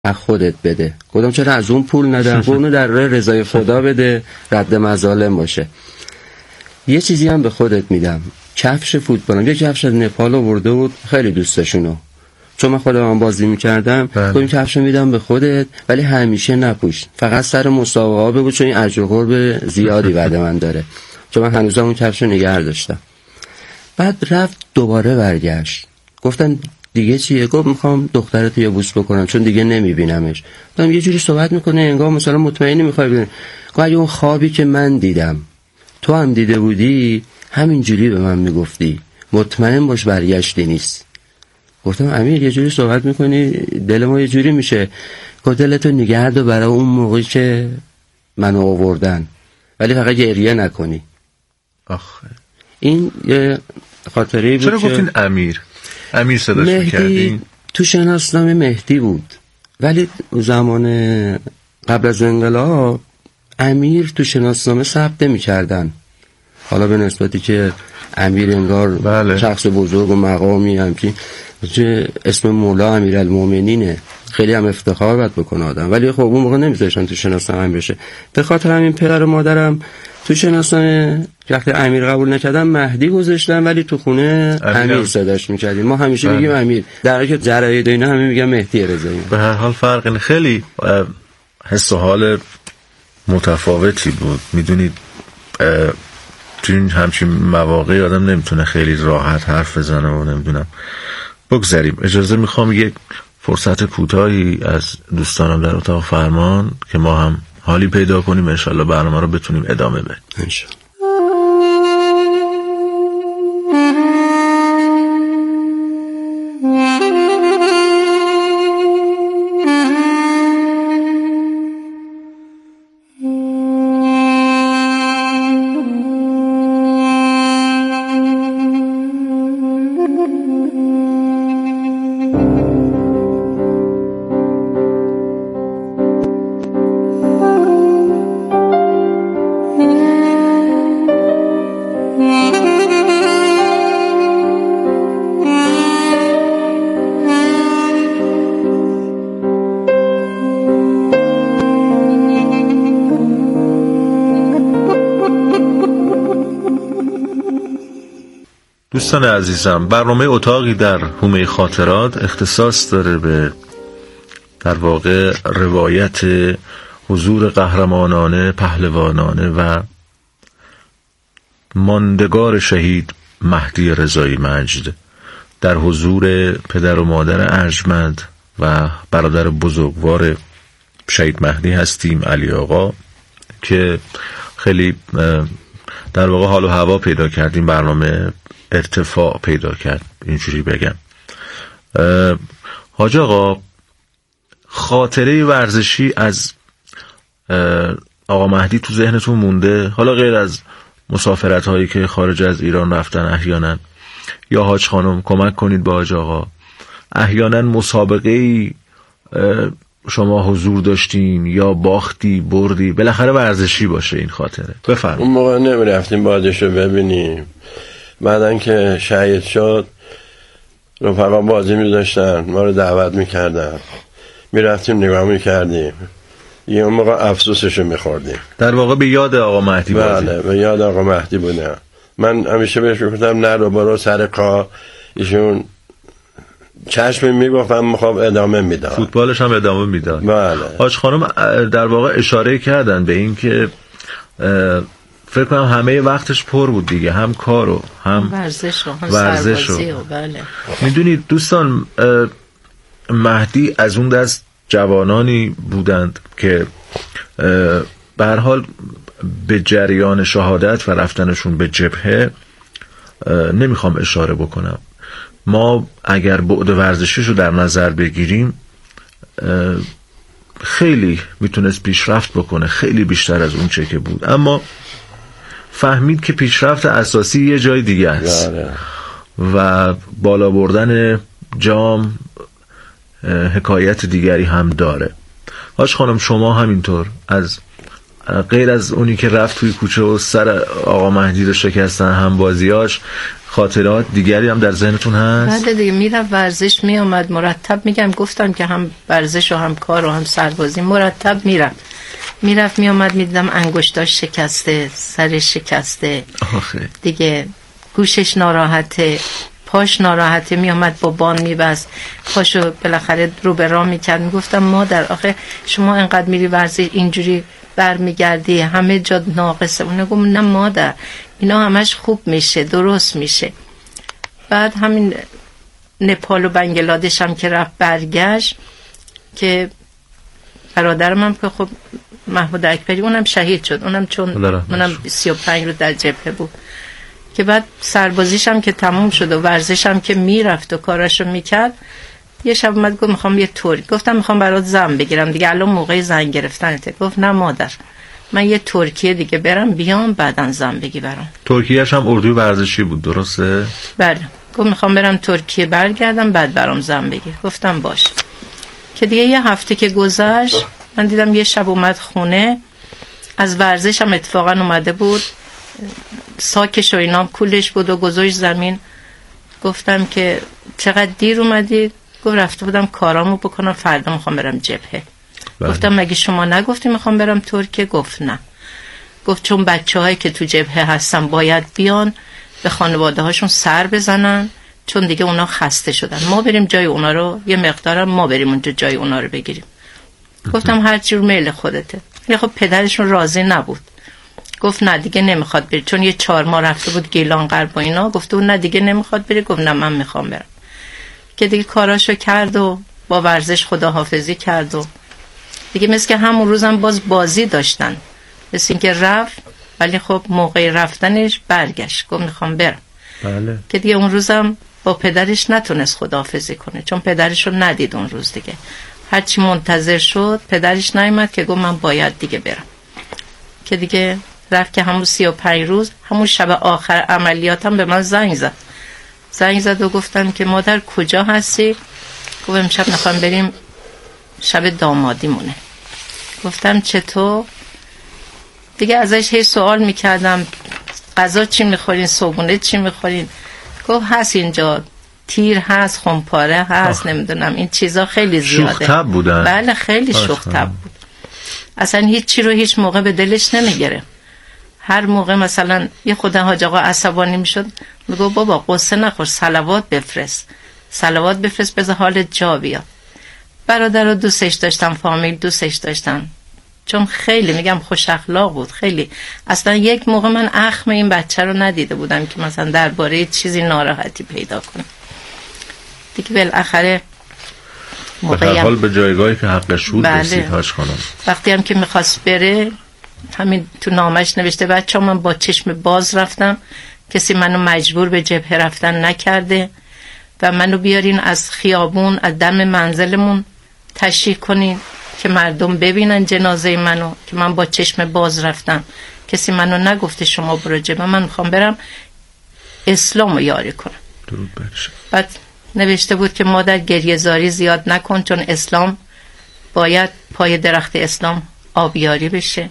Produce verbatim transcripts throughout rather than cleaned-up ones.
از خودت بده. گفتم چرا از اون پول ندم؟ اونو در راه رضای خدا بده، رد مظالم باشه. یه چیزی هم به خودت میدم، کفش فوتبالم. یه کفش از نپال آورده بود، خیلی دوستشونو، چون من خودم هم بازی میکردم. گفتم کفش میدم به خودت، ولی همیشه نپوش، فقط سر مسابقه ها بگو، چون این عجل و قرب زیادی بعد من داره، چون من هنوز اون کفشو نگه داشتم. بعد رفت دوباره برگشت، گفتن دیگه چیه؟ گفت میخوام دخترتو یه بوس بکنم چون دیگه نمیبینمش. گفتم یه جوری صحبت میکنه انگار مثلا مطمئنی میخوای ببینی. گفت اگه اون خوابی که من دیدم تو هم دیده بودی همینجوری به من میگفتی، مطمئن باش برگشتی نیست. گفتم امیر یه جوری صحبت میکنی دل ما یه جوری میشه. گفت دلتو نگه دار برای اون موقعی که منو آوردن، ولی فقط گریه نکنی. آخه این یه خاطره بود. چرا گفتین امیر؟ امیر صداش میکردین؟ تو شناسنامه مهدی بود، ولی زمان قبل از انقلاب امیر تو شناسنامه ثبت نمی‌کردن. حالا به نسبتی که امیر انگار بله. شخص بزرگ و مقامی همچین، اسم مولا امیرالمومنینه، خیلی هم افتخار باید بکنه آدم، ولی خب اون موقع نمیذاشتن تو شناسنامه بشه. به خاطر همین پدر و مادرم تو شناسنامه وقتی امیر قبول نکردن مهدی گذاشتن، ولی تو خونه امیر, امیر صداش میکردیم. ما همیشه بله. میگیم امیر، در حالی که جراید اینا همه میگن مهدی رضایی. به هر حال فرق خیلی حس و حال متفاوتی بود. میدونید تو این همچین مواقعی آدم نمیتونه خیلی راحت حرف بزنه و نمیدونم. بگذاریم. اجازه میخوام یک فرصت کوتاهی از دوستانم در اتاق فرمان که ما هم حالی پیدا کنیم، انشالله برنامه رو بتونیم ادامه بدیم. انشالله. دوستان عزیزم، برنامه اتاقی در حومه خاطرات اختصاص داره به در واقع روایت حضور قهرمانانه، پهلوانانه و ماندگار شهید مهدی رضایی مجد در حضور پدر و مادر ارجمند و برادر بزرگوار شهید مهدی هستیم، علی آقا، که خیلی در واقع حال و هوا پیدا کردیم، برنامه ارتفاع پیدا کرد، اینجوری بگم. حاج آقا، خاطره ورزشی از آقا مهدی تو ذهنتون مونده؟ حالا غیر از مسافرت هایی که خارج از ایران رفتن احیانا، یا حاج خانم کمک کنید با حاج آقا، احیانا مسابقه شما حضور داشتین یا باختی بردی، بالاخره ورزشی باشه این خاطره. بفرمایید. اون موقع نمیرفتیم بازیشو ببینیم، بعدن که شهید شد رفقا بازی میذاشتن، ما رو دعوت میکردن، میرفتیم نگاه میکردیم، یه اون موقع افسوسشو میخوردیم. در واقع به یاد آقا مهدی بازی. بله، به یاد آقا مهدی بودم. من همیشه بهش گفتم نه رو برو سر کار، ایشون چشم میگفتم میخوام ادامه میداد، فوتبالش هم ادامه میداد. بله. حاج خانم در واقع اشاره کردن به این که فکر کنم همه وقتش پر بود دیگه، هم کارو هم ورزش و هم ورزش سربازی و بله. میدونید دوستان، مهدی از اون دست جوانانی بودند که به هر حال به جریان شهادت و رفتنشون به جبهه نمیخوام اشاره بکنم. ما اگر بعد ورزشیش رو در نظر بگیریم خیلی میتونست پیشرفت بکنه، خیلی بیشتر از اون چه که بود، اما فهمید که پیشرفت اساسی یه جای دیگه است و بالا بردن جام حکایت دیگری هم داره. حاج خانم شما همینطور، از غیر از اونی که رفت توی کوچه و سر آقا مهدی رو شکستن هم بازیاش، خاطرات دیگری هم در ذهنتون هست؟ بله دیگه، میرفت ورزش میامد مرتب، میگم گفتم که هم ورزش و هم کار و هم سربازی مرتب میرفت میرفت میامد، میدیدم انگشتاش شکسته، سرش شکسته، آخه. دیگه گوشش ناراحته، پاش ناراحته، میامد با بان میبست پاشو، بالاخره رو به راه میکرد. میگفتم مادر آخه شما انقدر میری ورزش اینجوری برمیگردی همه جا ناقصه. اون گفت نه مادر اینا همش خوب میشه، درست میشه. بعد همین نپال و بنگلادش هم که رفت برگشت، که برادرم هم که خب محمود اکبری اونم شهید شد، اونم چون اونم سی و پنج رو در جبهه بود، که بعد سربازیش هم که تموم شد و ورزش هم که میرفت و کاراشو میکرد، یه شب اومد گفت میخوام یه ترکی. گفتم میخوام برات زن بگیرم دیگه، الان موقع زن گرفتنته. گفت نه مادر من یه ترکیه دیگه برم بیام بعدن زن بگی برام. ترکیهش هم اردوی ورزشی بود درسته؟ بله. گفت میخوام برم ترکیه برگردم بعد برام زن بگیر. گفتم باش. که دیگه یه هفته که گذشت من دیدم یه شب اومد خونه، از ورزش هم اتفاقا اومده بود، ساکش و اینام کولش بود و گذاشت زمین. گفتم که چقدر دیر اومدی؟ گفت رفته بودم کارامو بکنم فردا میخوام برم جبهه. بله. گفتم مگه شما نگفتی میخوام برم ترکیه؟ گفت نه. گفت چون بچه هایی که تو جبهه هستن باید بیان به خانواده هاشون سر بزنن، چون دیگه اونا خسته شدن، ما بریم جای اونا رو، یه مقدارم ما بریم اونجا جای اونا رو بگیریم. گفتم هر جور میل خودته. یه خب پدرشون راضی نبود، گفت نه دیگه نمیخواد بری، چون یه چهار ماه رفته بود گیلان غرب و اینا. گفت اون نه دیگه نمیخواد بری. گفت نه من میخوام برم. که دیگه کاراشو کرد و با ورزش خداحافظی کرد و دیگه مثل که همون روزم باز بازی داشتن، مثل اینکه رفت ولی خب موقع رفتنش برگشت گفت میخوام برم. بله. که دیگه اون روزم با پدرش نتونست خداحافظی کنه، چون پدرش رو ندید اون روز. دیگه هرچی منتظر شد پدرش نیامد، که گفت من باید دیگه برم. که دیگه رفت، که همون سی و پنج روز همون شب آخر عملیاتم به من زنگ زد زنگ زد و گفتم که مادر کجا هستی؟ گفت امشب میخوام بریم شب دامادی مونه. گفتم چطور؟ دیگه ازش هی سوال میکردم غذا چی میخورین، صبحونه چی میخورین؟ گفت هست اینجا تیر هست، خمپاره هست، نمیدونم این چیزا خیلی زیاده. شوخ طبع بودن. بله خیلی شوخ طبع بود، اصلا هیچ چی رو هیچ موقع به دلش نمیگیره. هر موقع مثلا یه خود حاج آقا عصبانی میشد میگو بابا قصه نخور، صلوات بفرست صلوات بفرست بذار حالت جا بیاد. برادر رو دوستش داشتم، فامیل دوستش داشتم، چون خیلی میگم خوش اخلاق بود خیلی. اصلا یک موقع من اخم این بچه رو ندیده بودم که مثلا درباره چیزی ناراحتی پیدا کنه. دیگه بالاخره به هر حال به جایگاهی که حقش بود رسید حاج خانم. وقتی هم که میخواست بره، همین تو نامش نوشته بچه من با چشم باز رفتم، کسی منو مجبور به جبهه رفتن نکرده و منو بیارین از خیابون از دم منزلمون تشریح کنین که مردم ببینن جنازه منو، که من با چشم باز رفتم، کسی منو نگفته شما برو جبهه، من میخوام برم اسلام رو یاری کنم. درود برش. بعد نوشته بود که مادر گریه زاری زیاد نکن، چون اسلام باید پای درخت اسلام آبیاری بشه.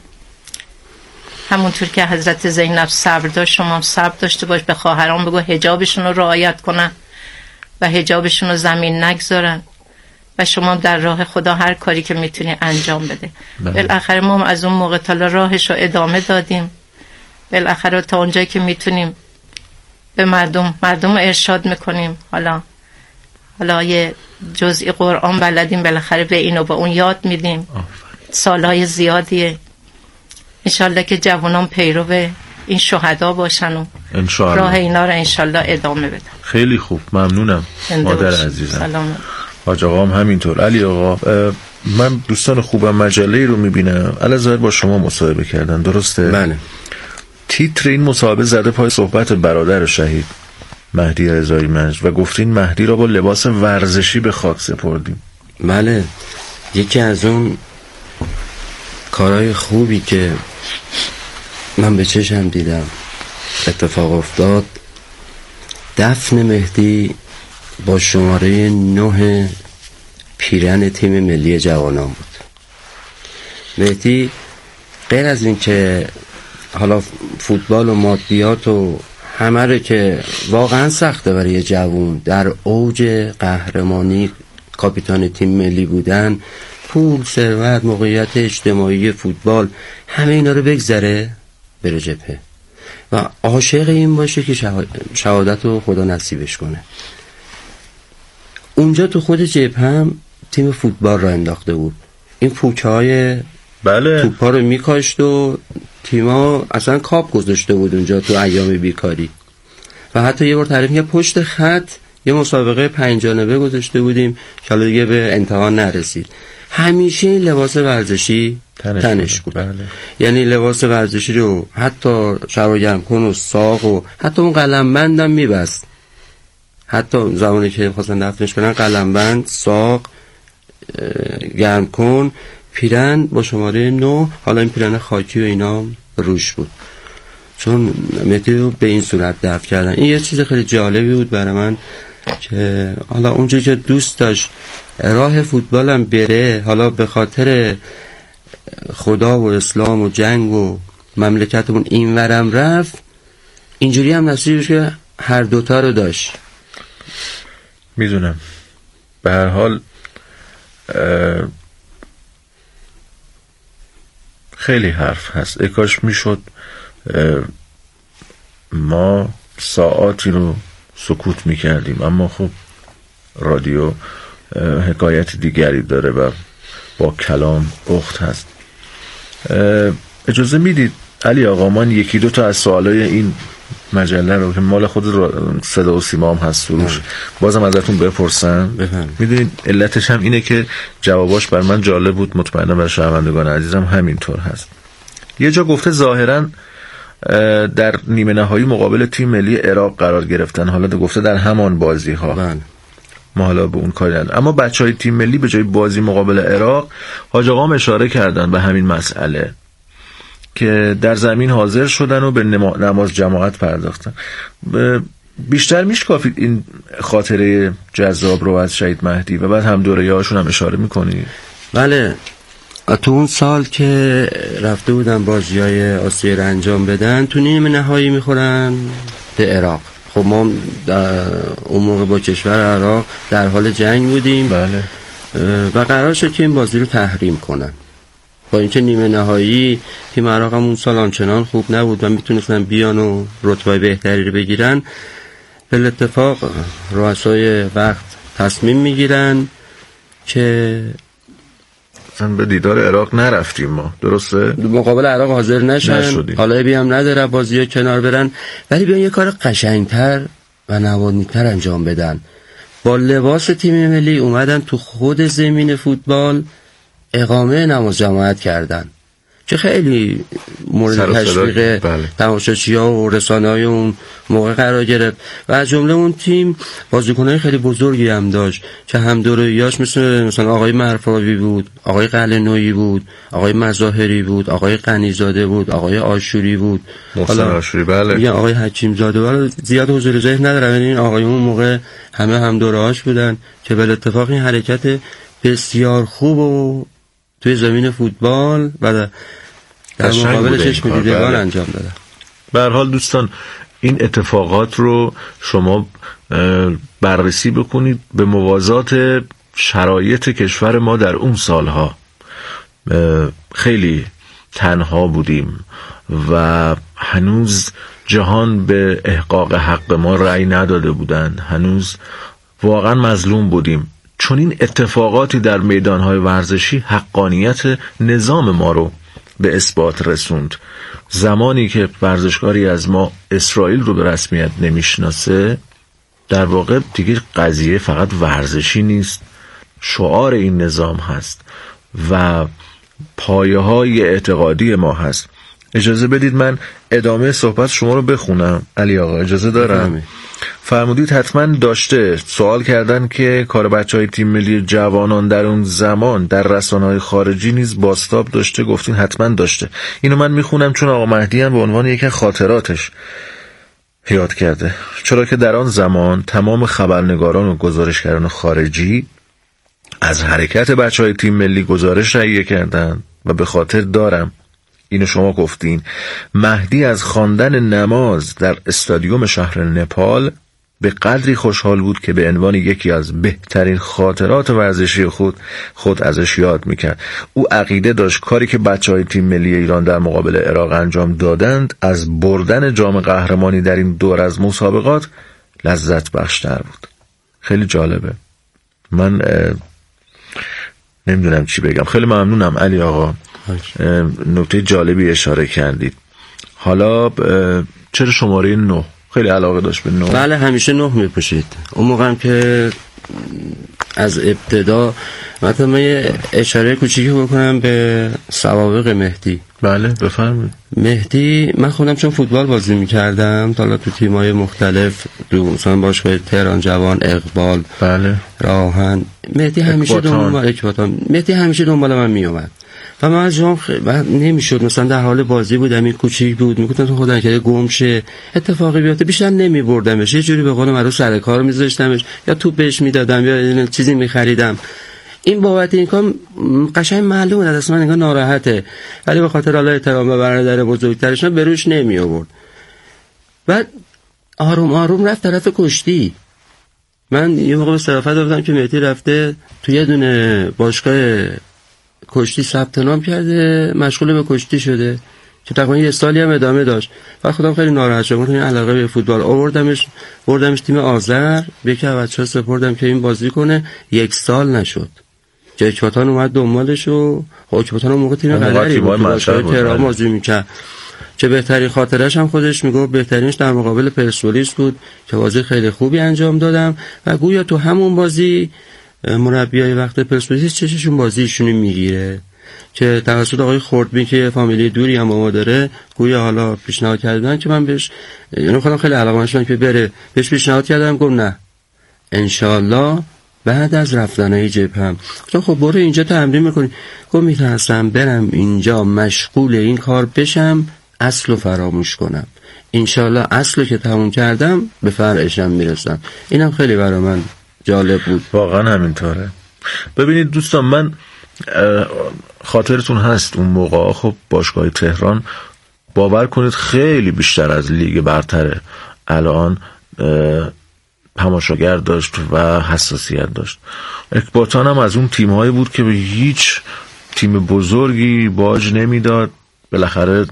همونطور که حضرت زینب صبر داشت شما هم صبر داشته باش، به خواهران بگو حجابشون رو رعایت کنن و حجابشون رو زمین نگذارن و شما در راه خدا هر کاری که میتونی انجام بده. بالاخره ما از اون موقع تا راهش رو ادامه دادیم، بالاخره تا اونجایی که میتونیم به مردم مردم رو ارشاد میکنیم. حالا حالا یه جزئی قرآن بلدیم، بالاخره به اینو با اون یاد میدیم. سالهای زیادیه، انشالله که جوانان پیرو این شهدا باشن و انشالله راه اینا رو انشالله ادامه بدن. خیلی خوب، ممنونم مادر عزیزم. سلام. حاج آقا هم همینطور. علی آقا، من دوستان خوبم مجله رو میبینم الازهر با شما مصاحبه کردن درسته؟ بله. تیتر این مصاحبه زده پای صحبت برادر شهید مهدی رضایی منج و گفتین مهدی را با لباس ورزشی به خاک سپردیم. بله، یکی از اون کارهای خوبی که من به چشم دیدم اتفاق افتاد، دفن مهدی با شماره نه پیرن تیم ملی جوانان بود. مهدی غیر از این که حالا فوتبال و مادیات و همه رو که واقعا سخته برای یه جوون در اوج قهرمانی کاپیتان تیم ملی بودن، پول، ثروت، موقعیت اجتماعی، فوتبال، همه اینا رو بگذره بره جبهه و عاشق این باشه که شهادت رو خدا نصیبش کنه. اونجا تو خود جبهه هم تیم فوتبال را انداخته بود، این پوچه های بله توپا رو میکاشت و تیما اصلا کاپ گذاشته بود اونجا تو ایام بیکاری. و حتی یه بار تعریف که پشت خط یه مسابقه پنج جانبه گذاشته بودیم که حالا دیگه به انتها نرسید. همیشه این لباس ورزشی تنش, تنش بود. بله. یعنی لباس ورزشی رو حتی شب گرم کن و ساق و حتی اون قلمبند هم میبست. حتی زمانی که خواستن دفنش کنن قلمبند، ساق، گرم کن، پیرن با شماره نو، حالا این پیرن خاکی و اینا روش بود، چون مهدی رو به این صورت دفن کردن. این یه چیز خیلی جالبی بود برای من که حالا اونجا که دوست داشت راه فوتبالم بره، حالا به خاطر خدا و اسلام و جنگ و مملکتمون این ورم رفت، اینجوری هم نصیبش که هر دوتا رو داشت. میدونم به هر حال خیلی حرف هست، اکاش میشد ما ساعاتی رو سکوت میکردیم، اما خب رادیو حکایت دیگری داره و با کلام اخت هست. اجازه میدید علی آقا من یکی دو تا از سوالای این مجله رو که مال خود صدا و سیما هم هست سروش بازم ازتون بپرسم. میدونید علتش هم اینه که جواباش بر من جالب بود، مطمئنم برای شنوندگان عزیزم همینطور هست. یه جا گفته ظاهراً در نیمه نهایی مقابل تیم ملی عراق قرار گرفتن، حالا گفته در همان بازی ها بله. ما حالا به اون کاری نداریم، اما بچهای تیم ملی به جای بازی مقابل عراق حاج آقا هم اشاره کردن به همین مسئله که در زمین حاضر شدن و به نماز جماعت پرداختن. بیشتر میشکافید این خاطره جذاب رو از شهید مهدی و بعد هم دوره هاشون هم اشاره میکنید؟ بله، تو اون سال که رفته بودن بازیای آسیا رو انجام بدن، تو نیمه نهایی میخورن به عراق. خب ما اون موقع با کشور عراق در حال جنگ بودیم. بله. و قرار شد که این بازی رو تحریم کنن، با اینکه نیمه نهایی تیم عراق هم اون سال آنچنان خوب نبود و میتونستن بیان و رتبه بهتری رو بگیرن. به اتفاق رؤسای وقت تصمیم میگیرن که به دیدار عراق نرفتیم ما، درسته؟ مقابل عراق حاضر نشن، نشدیم. حالا بی هم نداره بازی ها کنار برن، ولی بیان یه کار قشنگتر و نوانیتر انجام بدن. با لباس تیم ملی اومدن تو خود زمین فوتبال اقامه نماز جماعت کردن که خیلی مورد تشویق تماشاچی‌ها و رسانه‌های اون موقع قرار گرفت و از جمله اون تیم بازیکن‌های خیلی بزرگی هم داشت که هم دوره‌ایاش مثل مثلا آقای مرفاوی بود، آقای قلعه‌نویی بود، آقای مظاهری بود، آقای غنی‌زاده بود، آقای آشوری بود، حالا آشوری بله، میگن آقای حکیم زاده بود. زیاد حضور ذهن ندارم، یعنی این آقایون اون موقع همه هم دوره‌هاش بودن که به اتفاق این حرکت بسیار خوب و توی زمین فوتبال و در مقابل چشم دیدگان انجام دادن. به هر حال دوستان این اتفاقات رو شما بررسی بکنید به موازات شرایط کشور ما در اون سالها. خیلی تنها بودیم و هنوز جهان به احقاق حق ما رأی نداده بودند، هنوز واقعا مظلوم بودیم، چون این اتفاقاتی در میدانهای ورزشی حقانیت نظام ما رو به اثبات رسوند. زمانی که ورزشکاری از ما اسرائیل رو به رسمیت نمیشناسه، در واقع دیگه قضیه فقط ورزشی نیست، شعار این نظام هست و پایه های اعتقادی ما هست. اجازه بدید من ادامه صحبت شما رو بخونم علی آقا، اجازه دارم؟ فرمودید حتما داشته. سوال کردن که کار بچه های تیم ملی جوانان در اون زمان در رسانه‌های خارجی نیز بازتاب داشته، گفتین حتما داشته. اینو من میخونم چون آقا مهدی هم به عنوان یک خاطراتش یاد کرده، چرا که در آن زمان تمام خبرنگاران و گزارشگران خارجی از حرکت بچه های تیم ملی گزارش تهیه کردند و به خاطر دارم اینو شما گفتین، مهدی از خواندن نماز در استادیوم شهر نپال به قدری خوشحال بود که به عنوان یکی از بهترین خاطرات ورزشی خود خود ازش یاد میکرد. او عقیده داشت کاری که بچهای تیم ملی ایران در مقابل عراق انجام دادند از بردن جام قهرمانی در این دور از مسابقات لذت بخشتر بود. خیلی جالبه. من نمیدونم چی بگم. خیلی ممنونم علی آقا، نکته جالبی اشاره کردید. حالا چرا شماره نه؟ خیلی علاقه داشت به نه. بله همیشه نه میپوشید. اون موقع هم که از ابتدا مثلا من اشاره کوچیکی بکنم به سوابق مهدی. بله بفرمایید. مهدی من خودم چون فوتبال بازی میکردم تا حالا تو تیم‌های مختلف، تو مثلا باشگاه تهران جوان، اقبال، بله راهن، مهدی همیشه دنبال اکباتان مهدی همیشه دنبال من میومد و من از جام خ... نمیشد مثلا در حال بازی بودم، این کوچیک بود، میگفتم تو خدا نکنه گم شه، اتفاقی بیفته، بیشتر نمیبردمش، یه جوری به قول معروف سر کار میذاشتمش، یا توپ بهش میدادم یا چیزی میخریدم. این بابت این کار قشنگ معلومه دست من انگار ناراحته، ولی به خاطر الله احترام به برادر بزرگترش به روش نمی آورد. بعد آروم آروم رفت طرف کشتی. من یه موقع به صرافت گفتم که مهدی رفته تو یه دونه باشگاه کشتی ثبت نام کرده، مشغول به کشتی شده که تقریبا یه سالی هم ادامه داشت. و خودم خیلی ناراحت شدم، گفتم این علاقه به فوتبال آوردمش بردمش تیم آذر، یکی از بچه‌ها سپردم که این بازی کنه، یک سال نشد که اکباتان اومد دنبالش و اکباتان اون موقع تیم قدری بود، باشگاه تهران بازی می‌کرد. چه بهترین خاطرش هم خودش میگفت بهترینش در مقابل پرسپولیس بود که بازی خیلی خوبی انجام دادم و گویا تو همون بازی مربیای وقت پرسپولیس چششون بازیشون میگیره که توسط آقای خردبین که فامیلی دوری هم با ما داره، گویا حالا پیشنهاد کردن که من بهش، یعنی خودم خیلی علاقه داشتم که بره، بهش پیشنهاد کردم، گفت نه انشالله بعد از رفتنای جبهه. گفتم خب برو اینجا تمرین میکنی. گفت میترسم برم اینجا مشغول این کار بشم اصلو فراموش کنم، انشالله اصلو که تموم کردم به فرعشم میرسم. اینم خیلی برای من جالب بود. واقعا همینطوره. ببینید دوستان، من خاطرتون هست اون موقع خب باشگاه تهران باور کنید خیلی بیشتر از لیگ برتره الان تماشاگر داشت و حساسیت داشت. اکباتان هم از اون تیم‌هایی بود که به هیچ تیم بزرگی باج نمیداد. بالاخره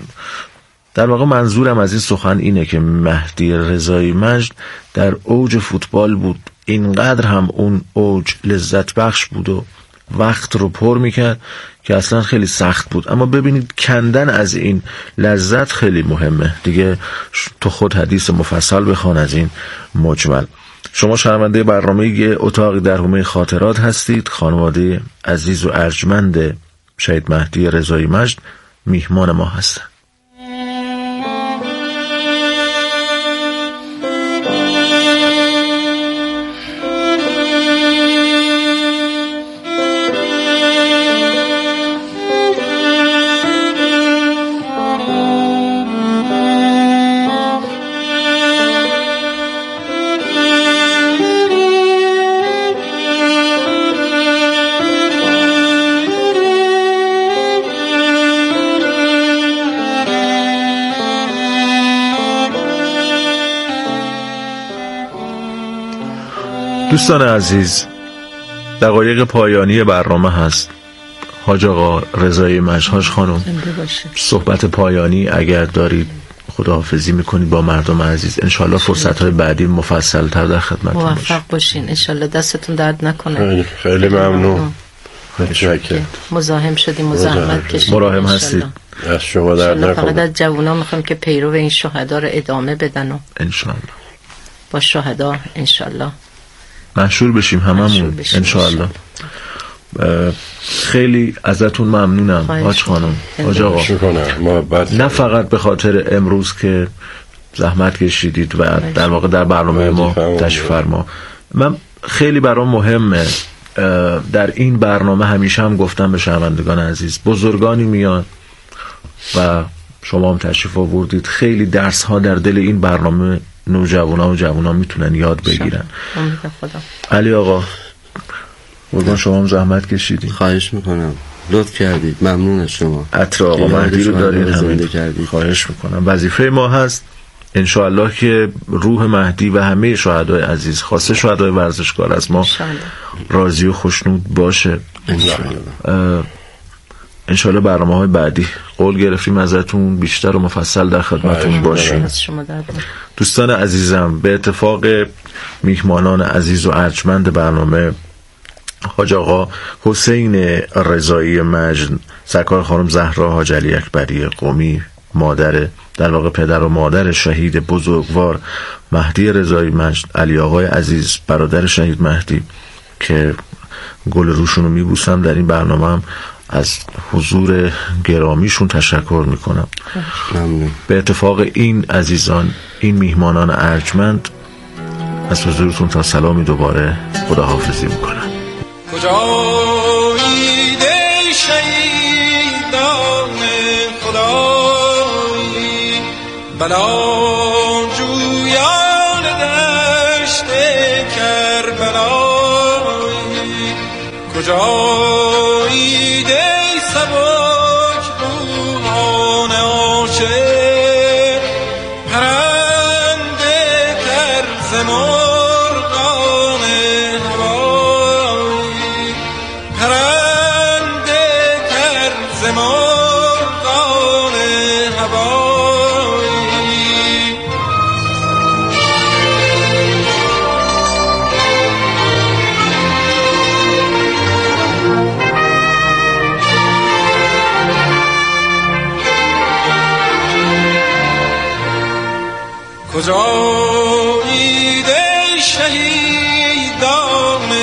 در واقع منظورم از این سخن اینه که مهدی رضایی مجد در اوج فوتبال بود، اینقدر هم اون اوج لذت بخش بود و وقت رو پر میکرد که اصلا خیلی سخت بود. اما ببینید کندن از این لذت خیلی مهمه دیگه. تو خود حدیث مفصل بخوان از این مجمل. شما شنونده برنامه اتاقی در حومه خاطرات هستید. خانواده عزیز و ارجمند شهید مهدی رضایی مجد میهمان ما هستند. دوستان عزیز، دقایق پایانی برنامه هست. حاج آقا رضایی مجد، حاج خانم، صحبت پایانی اگر دارید خداحافظی میکنید با مردم عزیز. انشالله فرصت های بعدی مفصل تر در خدمتتون باشیم. موفق باشین انشالله، دستتون درد نکنه. خیلی, خیلی ممنون. خیلی مزاحم شدیم، مزاحمت کشیدیم. مراهم هستید. از شما درد نکنه. فقط از جوونا میخوام که پیرو این شهدا رو ادامه بدن و انشالله با شهدا انشالله مشهور بشیم هممون انشالله. خیلی ازتون ممنونم حاج خانم، حاج آقا، نه فقط به خاطر امروز که زحمت کشیدید و در واقع در برنامه ما تشریف فرما. من خیلی برام مهمه در این برنامه، همیشه هم گفتم به شنوندگان عزیز، بزرگانی میان و شما هم تشریف آوردید، خیلی درس ها در دل این برنامه نوجوانا و جوانا میتونن یاد بگیرن. علی آقا قربان شما هم زحمت کشیدین. خواهش میکنم. لطف کردید. ممنون از شما. عطر آقا مهدی رو دارید، زنده کردید. خواهش میکنم. وظیفه ما هست انشاءالله که روح مهدی و همه شهدای عزیز، خاصه شهدای ورزشکار، از ما راضی و خوشنود باشه انشاءالله. انشاءالله برنامه های بعدی قول گرفتیم ازتون بیشتر و مفصل در خدمتون باشیم. دوستان عزیزم، به اتفاق میهمانان عزیز و ارجمند برنامه حاج آقا حسین رضایی مجد، سرکار خانم زهرا حاج علی اکبری قمی، مادر در واقع پدر و مادر شهید بزرگوار مهدی رضایی مجد، علی آقای عزیز برادر شهید مهدی که گل روشون رو میبوسم، در این برنامه هم از حضور گرامیشون تشکر میکنم. ممنون. به اتفاق این عزیزان، این میهمانان ارجمند، از حضورتون تا سلامی دوباره خداحافظی میکنم. کجایی دی شهیدان خدایی، بلا جویان دشت کربلایی، کجایی دی سبک روحان عاشق، پرنده طرز مرغان هوایی، پرنده طرز مرغان هوایی. کجایی دی شهیدان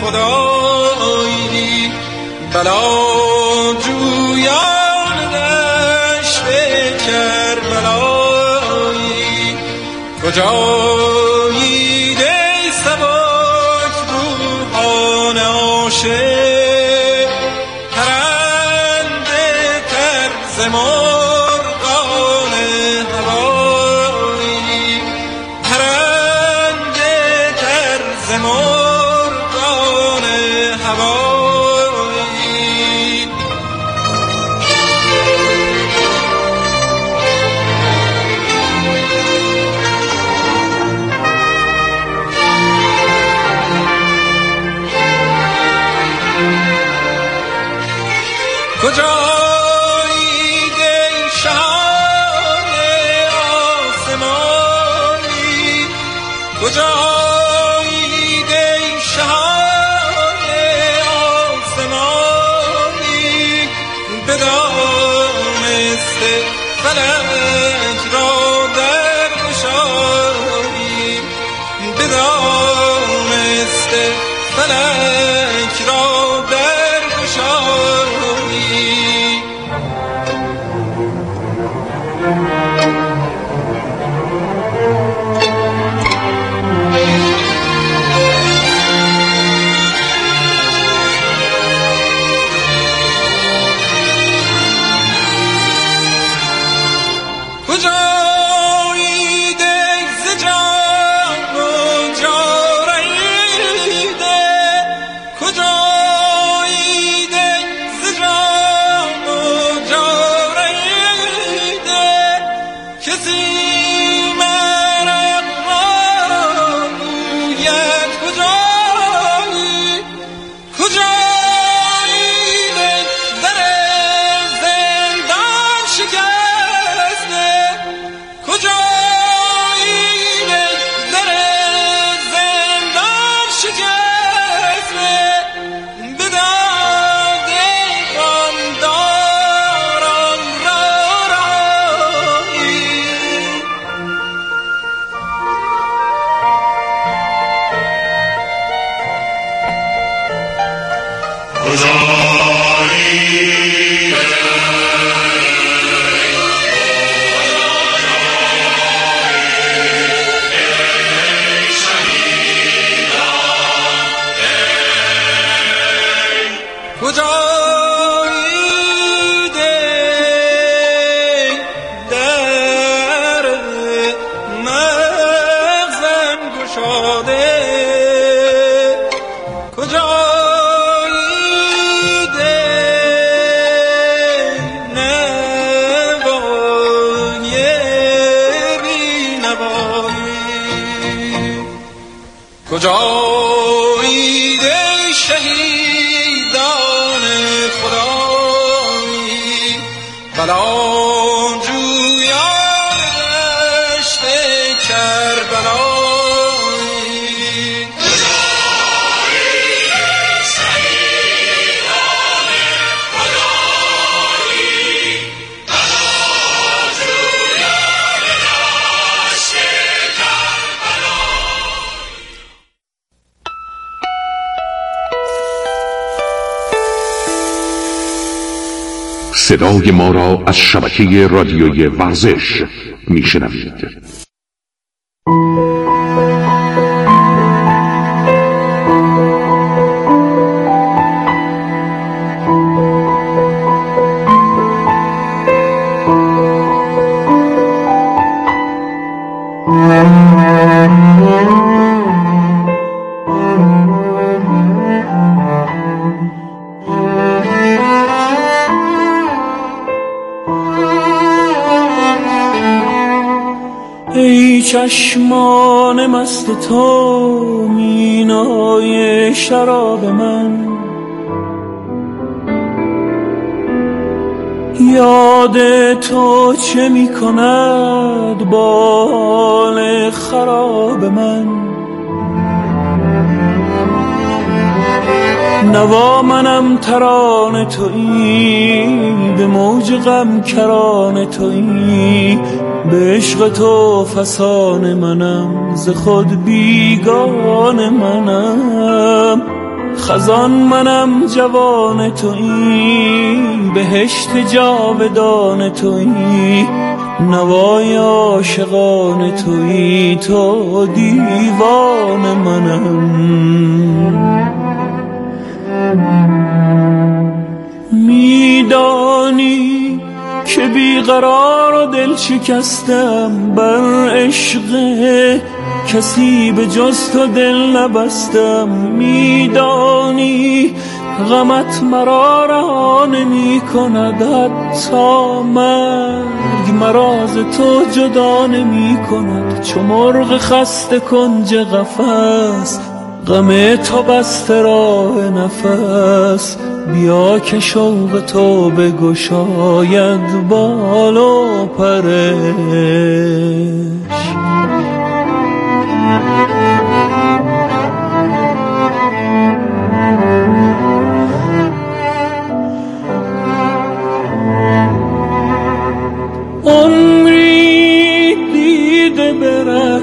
خدایی، بلا جویان دشت کربلایی، کجایی دی سبک روحان عاشق، پرنده طرز مرغان هوایی، پرنده طرز مرغان هوایی. کجایی دی شان آسمانی، کجایی دی شان آسمانی، بدانسته فلک را در گشایی، بدانسته فلک را در گشایی. کجایید ای شهیدان خدایی بلان جویان دشت کربلایی صدای ما را از شبکه رادیویی ورزش میشنوید. چشمان مست تو مینای شراب من، یاد تو چه می کند با حال خراب من. نوا منم ترانه تویی، به موج غم کرانه تویی، به عشق تو فسانه منم، ز خود بیگانه منم. خزان منم جوان تویی، بهشت جاودان تویی، نوای عاشقان تویی، تو دیوان منم. میدانی که بیقرار و دل شکستم، بر عشق کسی به جز تو دل نبستم. میدانی غمت مرا رها نمی کند، حتی مرگ مرا ز تو جدا نمی کند. چو مرغ خسته کنج قفس، غم تو بسته راه نفس. بیا که شوق تو بگشاید بال و پرش. عمری دیده بره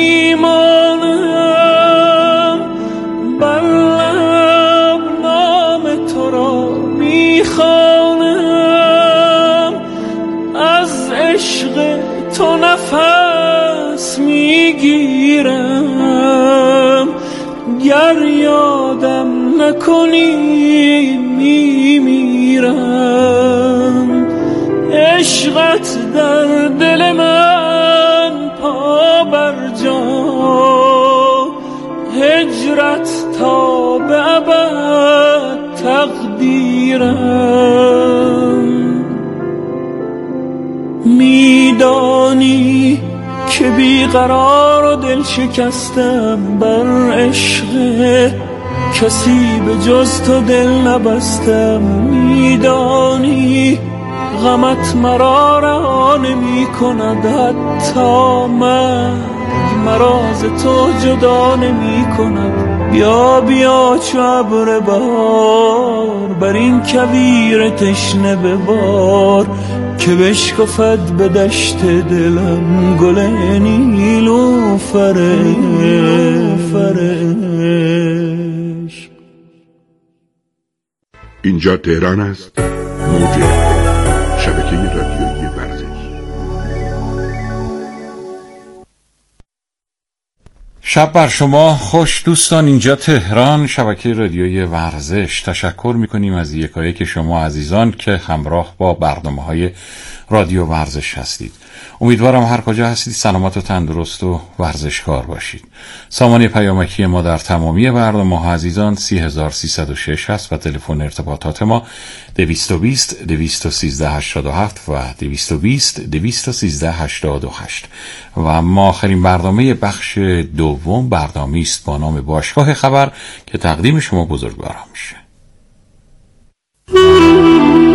میمانم، بر لب نام تو را میخوانم. از عشق تو نفس میگیرم، گر یادم نکنی میمیرم. عشقت در دل من پا بر جا، هجرت تا به ابد تقدیرم. میدانی که بیقرار و دل شکستم، بر عشق کسی به جز تو دل نبستم. میدانی غمت مرا رها نمی کند، حتی مرگ مرا ز تو جدا نمی کند. بیا بیا چو ابر بهار، بر این کویر تشنه ببار، که بشکفد به دشت دلم گل نیلوفرش. اینجا تهران است، موج شبکه رادیویی ورزش. شب بر شما خوش دوستان، اینجا تهران شبکه رادیویی ورزش. تشکر میکنیم از یکایک شما عزیزان که همراه با برنامه‌های رادیو ورزش هستید. امیدوارم هر کجا هستید سلامت و تندرست و ورزشکار باشید. سامانه پیامکی ما در تمامی برنامه ها عزیزان سی هزار و سیصد و شش هست و تلفن ارتباطات ما دویست و بیست دویست و سیزده هشتاد و هفت و دویست و بیست دویست و سیزده هشتاد و هشت. و اما آخرین برنامه بخش دوم برنامه است با نام باشگاه خبر که تقدیم شما بزرگواران میشه.